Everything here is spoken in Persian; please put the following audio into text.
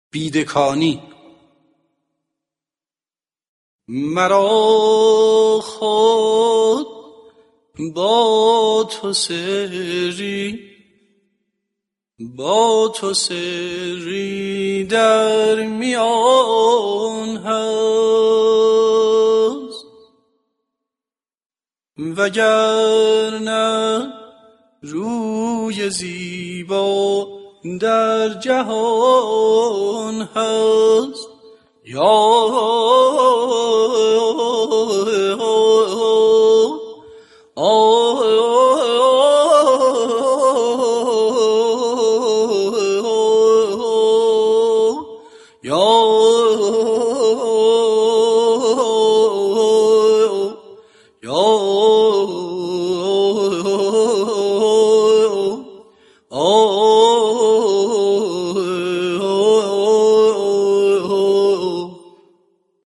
بیدکانی. مرا خود با تو سری در میان هست، وگرنه روی زیبا در جهان هست. یا یا